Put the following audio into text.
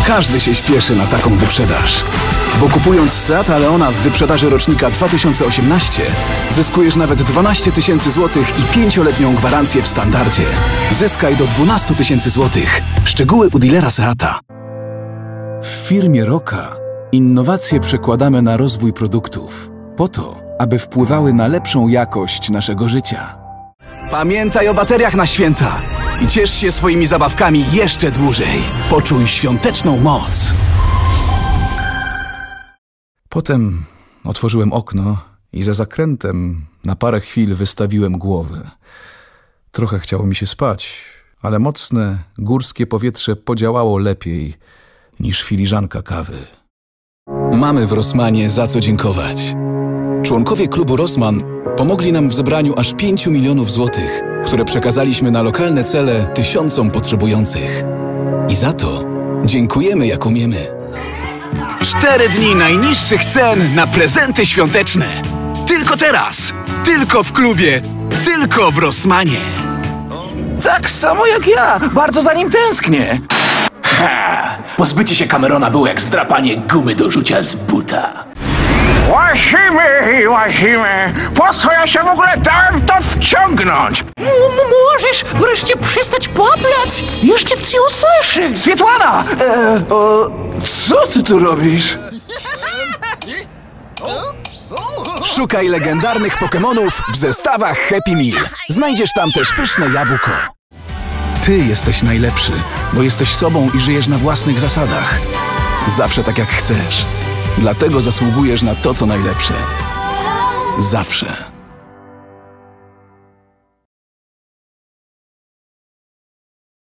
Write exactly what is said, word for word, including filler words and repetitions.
Każdy się śpieszy na taką wyprzedaż. Bo kupując Seata Leona w wyprzedaży rocznika dwa tysiące osiemnaście zyskujesz nawet dwanaście tysięcy złotych i pięcioletnią gwarancję w standardzie. Zyskaj do dwanaście tysięcy złotych. Szczegóły u dealera Seata. W firmie Roka innowacje przekładamy na rozwój produktów po to, aby wpływały na lepszą jakość naszego życia. Pamiętaj o bateriach na święta i ciesz się swoimi zabawkami jeszcze dłużej. Poczuj świąteczną moc. Potem otworzyłem okno i za zakrętem na parę chwil wystawiłem głowę. Trochę chciało mi się spać, ale mocne, górskie powietrze podziałało lepiej niż filiżanka kawy. Mamy w Rossmanie za co dziękować. Członkowie klubu Rossmann pomogli nam w zebraniu aż pięciu milionów złotych, które przekazaliśmy na lokalne cele tysiącom potrzebujących. I za to dziękujemy jak umiemy. Cztery dni najniższych cen na prezenty świąteczne. Tylko teraz, tylko w klubie, tylko w Rossmanie. Tak samo jak ja, bardzo za nim tęsknię. Ha! Pozbycie się Camerona było jak zdrapanie gumy do rzucia z buta. Łazimy i łazimy. Po co ja się w ogóle dałem to wciągnąć? M- możesz wreszcie przestać paplać? Jeszcze cię usłyszy. Swietłana! E, o, co ty tu robisz? Szukaj legendarnych Pokemonów w zestawach Happy Meal. Znajdziesz tam też pyszne jabłko. Ty jesteś najlepszy, bo jesteś sobą i żyjesz na własnych zasadach. Zawsze tak jak chcesz. Dlatego zasługujesz na to, co najlepsze. Zawsze.